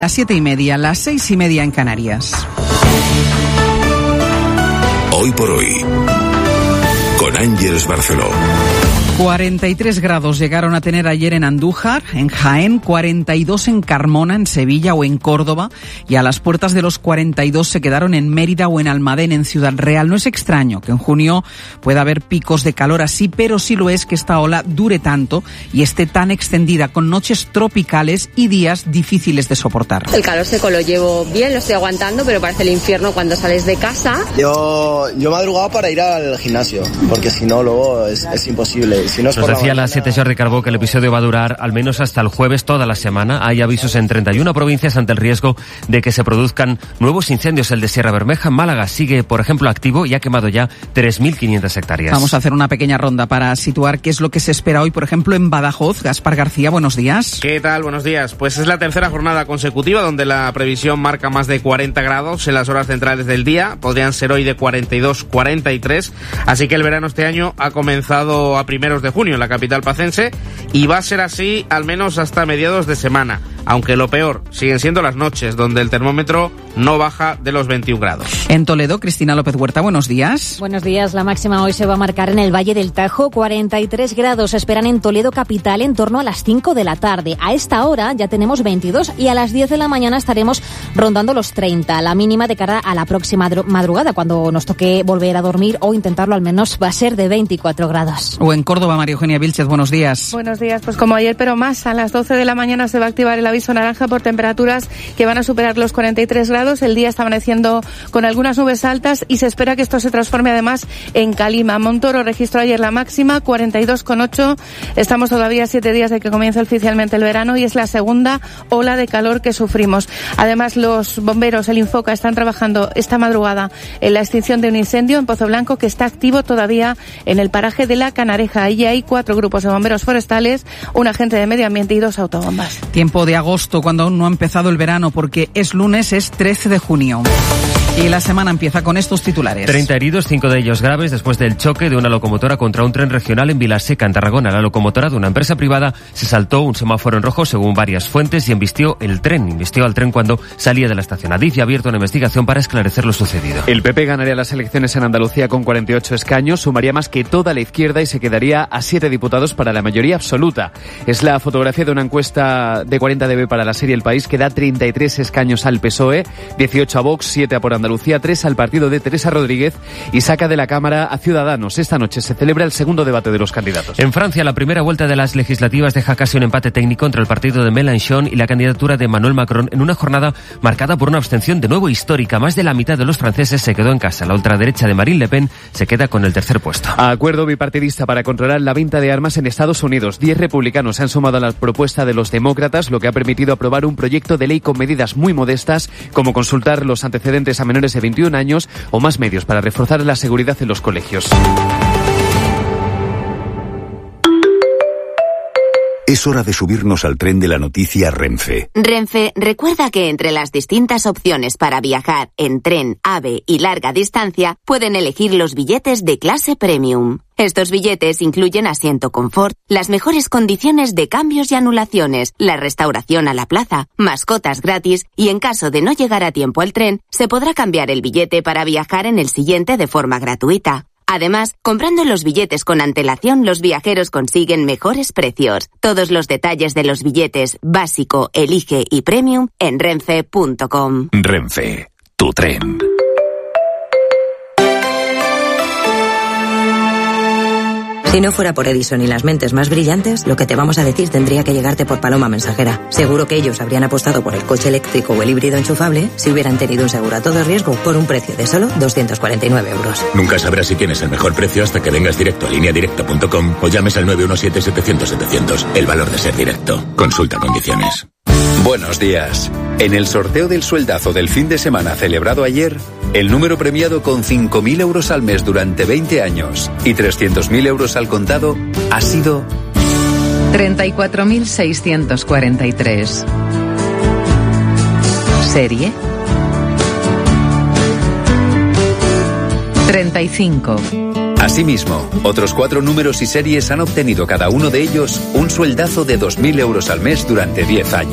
Las 7:30, las 6:30 en Canarias. Hoy por hoy, con Ángeles Barceló. 43 grados llegaron a tener ayer en Andújar, en Jaén, 42 en Carmona, en Sevilla o en Córdoba, y a las puertas de los 42 se quedaron en Mérida o en Almadén, en Ciudad Real. No es extraño que en junio pueda haber picos de calor así, pero sí lo es que esta ola dure tanto y esté tan extendida, con noches tropicales y días difíciles de soportar. El calor seco lo llevo bien, lo estoy aguantando, pero parece el infierno cuando sales de casa. Yo madrugaba para ir al gimnasio, porque si no luego es imposible. Si no es Nos decía a las 7 Jordi Carbó que el episodio va a durar al menos hasta el jueves toda la semana. Hay avisos en 31 provincias ante el riesgo de que se produzcan nuevos incendios. El de Sierra Bermeja en Málaga sigue, por ejemplo, activo y ha quemado ya 3.500 hectáreas. Vamos a hacer una pequeña ronda para situar qué es lo que se espera hoy, por ejemplo, en Badajoz. Gaspar García, buenos días. ¿Qué tal? Buenos días. Pues es la tercera jornada consecutiva donde la previsión marca más de 40 grados en las horas centrales del día. Podrían ser hoy de 42, 43. Así que el verano este año ha comenzado a primeros de junio en la capital pacense y va a ser así al menos hasta mediados de semana, aunque lo peor siguen siendo las noches, donde el termómetro no baja de los 21 grados. En Toledo, Cristina López Huerta, buenos días. Buenos días. La máxima hoy se va a marcar en el Valle del Tajo. 43 grados se esperan en Toledo capital en torno a las 5 de la tarde. A esta hora ya tenemos 22 y a las 10 de la mañana estaremos rondando los 30. La mínima de cara a la próxima madrugada, cuando nos toque volver a dormir o intentarlo al menos, va a ser de 24 grados. O en Córdoba, María Eugenia Vilchez, buenos días. Buenos días, pues como ayer, pero más. A las 12 de la mañana se va a activar el aviso naranja por temperaturas que van a superar los 43 grados. El día está amaneciendo con algunas nubes altas y se espera que esto se transforme además en calima. Montoro registró ayer la máxima, 42,8. Estamos todavía a 7 días de que comience oficialmente el verano y es la segunda ola de calor que sufrimos. Además, los bomberos, el Infoca, están trabajando esta madrugada en la extinción de un incendio en Pozo Blanco que está activo todavía en el paraje de La Canareja. Allí hay 4 grupos de bomberos forestales, un agente de medio ambiente y 2 autobombas. Tiempo de agosto, cuando aún no ha empezado el verano, porque es lunes, es 13 de junio. Y la semana empieza con estos titulares. 30 heridos, 5 de ellos graves, después del choque de una locomotora contra un tren regional en Vilaseca, en Tarragona. La locomotora de una empresa privada se saltó un semáforo en rojo, según varias fuentes, y embistió al tren cuando salía de la estación. Adif ha abierto una investigación para esclarecer lo sucedido. El PP ganaría las elecciones en Andalucía con 48 escaños, sumaría más que toda la izquierda y se quedaría a 7 diputados para la mayoría absoluta. Es la fotografía de una encuesta de 40DB para la serie El País, que da 33 escaños al PSOE, 18 a Vox, 7 a Por Andalucía, 3 al partido de Teresa Rodríguez y saca de la Cámara a Ciudadanos. Esta noche se celebra el segundo debate de los candidatos. En Francia, la primera vuelta de las legislativas deja casi un empate técnico entre el partido de Mélenchon y la candidatura de Emmanuel Macron, en una jornada marcada por una abstención de nuevo histórica. Más de la mitad de los franceses se quedó en casa. La ultraderecha de Marine Le Pen se queda con el tercer puesto. Acuerdo bipartidista para controlar la venta de armas en Estados Unidos. 10 republicanos se han sumado a la propuesta de los demócratas, lo que ha permitido aprobar un proyecto de ley con medidas muy modestas, como consultar los antecedentes a menores de 21 años o más medios para reforzar la seguridad en los colegios. Es hora de subirnos al tren de la noticia Renfe. Renfe recuerda que entre las distintas opciones para viajar en tren, AVE y larga distancia, pueden elegir los billetes de clase premium. Estos billetes incluyen asiento confort, las mejores condiciones de cambios y anulaciones, la restauración a la plaza, mascotas gratis y en caso de no llegar a tiempo al tren, se podrá cambiar el billete para viajar en el siguiente de forma gratuita. Además, comprando los billetes con antelación, los viajeros consiguen mejores precios. Todos los detalles de los billetes básico, elige y premium en renfe.com. Renfe, tu tren. Si no fuera por Edison y las mentes más brillantes, lo que te vamos a decir tendría que llegarte por paloma mensajera. Seguro que ellos habrían apostado por el coche eléctrico o el híbrido enchufable si hubieran tenido un seguro a todo riesgo por un precio de solo 249 euros. Nunca sabrás si tienes el mejor precio hasta que vengas directo a lineadirecta.com o llames al 917-700-700. El valor de ser directo. Consulta condiciones. Buenos días. En el sorteo del sueldazo del fin de semana celebrado ayer, el número premiado con 5.000 euros al mes durante 20 años y 300.000 euros al contado ha sido 34.643. Serie 35. Asimismo, otros 4 números y series han obtenido cada uno de ellos un sueldazo de 2.000 euros al mes durante 10 años.